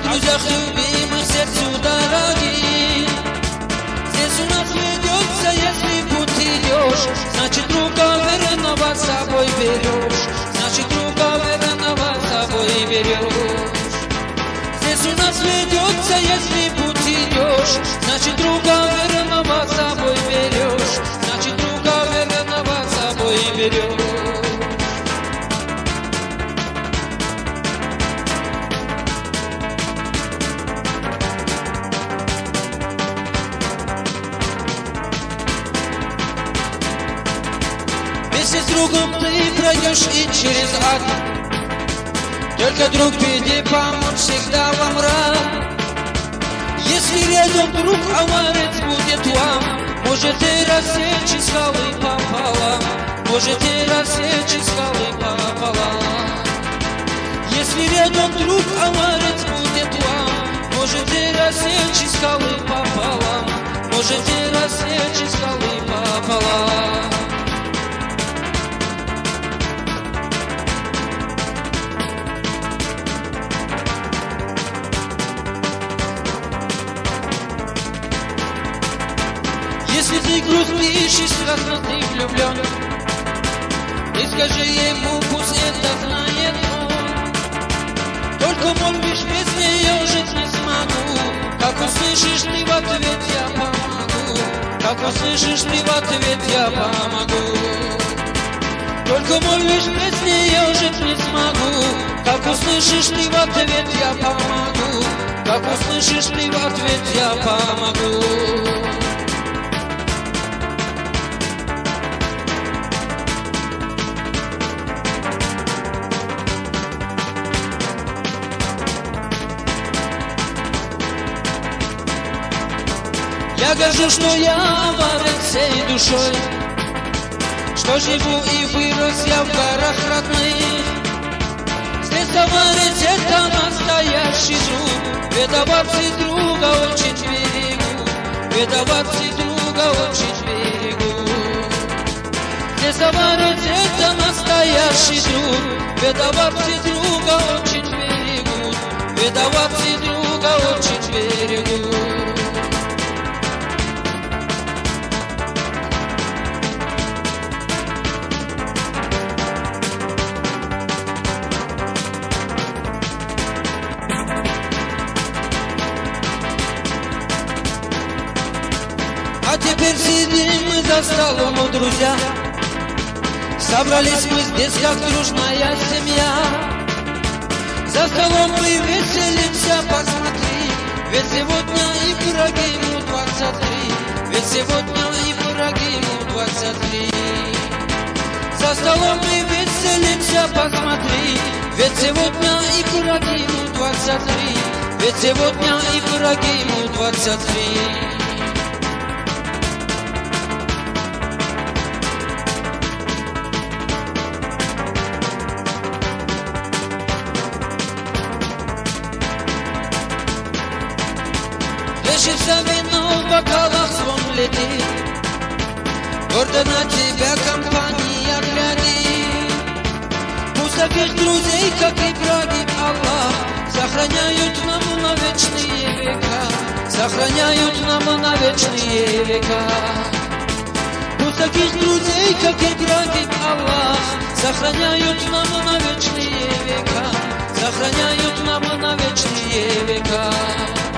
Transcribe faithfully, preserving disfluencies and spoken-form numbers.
друзьях любимых, сердцу дорогих. Здесь у нас ведется, если путь идешь, значит друга верного с собой берешь, значит друга верного с собой берешь. Здесь у нас ведется, если путь идешь, значит друга верного с собой берешь, значит друга верного с собой берешь. Вместе с другом ты пройдешь и через ад, только друг в беде помочь всегда вам рад. Если рядом друг аварец будет вам, можете рассечь скалы пополам, можете рассечь скалы пополам. Если рядом друг аварец будет вам, можете рассечь скалы пополам, можете рассечь скалы пополам. Если ты грустишь и страстно ты влюблен, ты скажи ему, пусть это знает он. Только молвишь, без нее жить не смогу, как услышишь ты в ответ я помогу, как услышишь ты в ответ я помогу. Только молвишь, без нее жить не смогу, как услышишь ты в ответ я помогу, как услышишь ты в ответ я помогу. Я горжусь, что я аварец всей душой, что живу и вырос я в горах родных. Здесь аварец это настоящий друг, ведь аварцы друга очень берегут, ведь аварцы друга очень берегут. Здесь аварец это настоящий друг, ведь аварцы друга очень берегут, ведь аварцы друга очень берегут. А теперь сидим мы за столом, у друзья. Собрались мы здесь, как дружная семья. За столом мы веселимся, посмотри, ведь сегодня Ибрагиму двадцать три, ведь сегодня Ибрагиму двадцать три. За столом мы веселимся, посмотри, ведь сегодня Ибрагиму двадцать три, ведь сегодня Ибрагиму двадцать три. Лечится вино в бокалах, звон летит, гордо на тебя компания глядит. Пусть таких друзей, как Ибрагим, Аллах, сохраняют нам на вечные века, сохраняют нам на вечные века. Пусть таких друзей, как Ибрагим, Аллах, сохраняют нам на вечные века, сохраняют нам на вечные века.